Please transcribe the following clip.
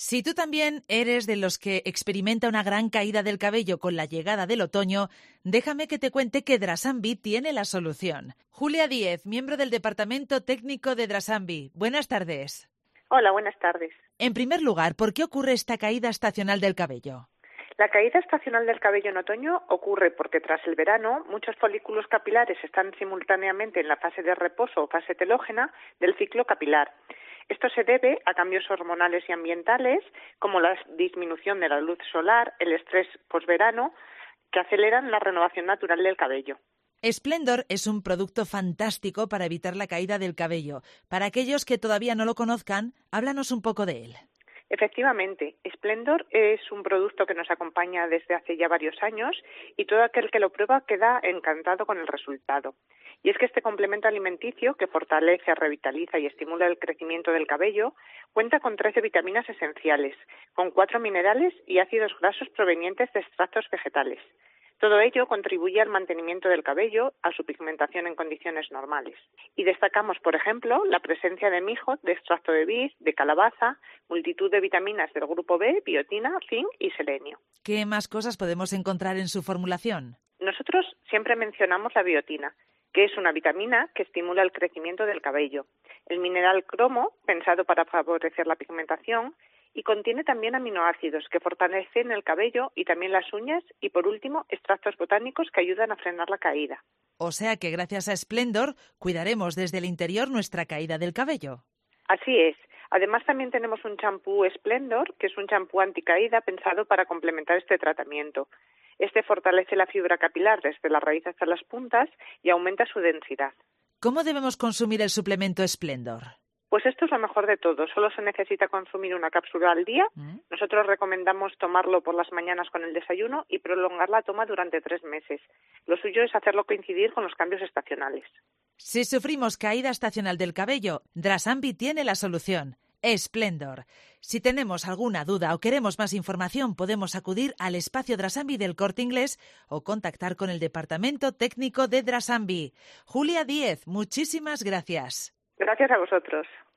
Si tú también eres de los que experimenta una gran caída del cabello con la llegada del otoño, déjame que te cuente que Drasambi tiene la solución. Julia Díez, miembro del Departamento Técnico de Drasambi. Buenas tardes. Hola, buenas tardes. En primer lugar, ¿por qué ocurre esta caída estacional del cabello? La caída estacional del cabello en otoño ocurre porque tras el verano muchos folículos capilares están simultáneamente en la fase de reposo o fase telógena del ciclo capilar. Esto se debe a cambios hormonales y ambientales, como la disminución de la luz solar, el estrés posverano, que aceleran la renovación natural del cabello. Splendor es un producto fantástico para evitar la caída del cabello. Para aquellos que todavía no lo conozcan, háblanos un poco de él. Efectivamente, Splendor es un producto que nos acompaña desde hace ya varios años y todo aquel que lo prueba queda encantado con el resultado. Y es que este complemento alimenticio, que fortalece, revitaliza y estimula el crecimiento del cabello, cuenta con 13 vitaminas esenciales, con 4 minerales y ácidos grasos provenientes de extractos vegetales. Todo ello contribuye al mantenimiento del cabello, a su pigmentación en condiciones normales. Y destacamos, por ejemplo, la presencia de mijo, de extracto de vid, de calabaza, multitud de vitaminas del grupo B, biotina, zinc y selenio. ¿Qué más cosas podemos encontrar en su formulación? Nosotros siempre mencionamos la biotina, que es una vitamina que estimula el crecimiento del cabello. El mineral cromo, pensado para favorecer la pigmentación, y contiene también aminoácidos que fortalecen el cabello y también las uñas y, por último, extractos botánicos que ayudan a frenar la caída. O sea que gracias a Splendor cuidaremos desde el interior nuestra caída del cabello. Así es. Además, también tenemos un champú Splendor, que es un champú anticaída pensado para complementar este tratamiento. Este fortalece la fibra capilar desde la raíz hasta las puntas y aumenta su densidad. ¿Cómo debemos consumir el suplemento Splendor? Pues esto es lo mejor de todo. Solo se necesita consumir una cápsula al día. Nosotros recomendamos tomarlo por las mañanas con el desayuno y prolongar la toma durante 3 meses. Lo suyo es hacerlo coincidir con los cambios estacionales. Si sufrimos caída estacional del cabello, Drasambi tiene la solución. Splendor. Si tenemos alguna duda o queremos más información, podemos acudir al espacio Drasambi del Corte Inglés o contactar con el Departamento Técnico de Drasambi. Julia Díez, muchísimas gracias. Gracias a vosotros.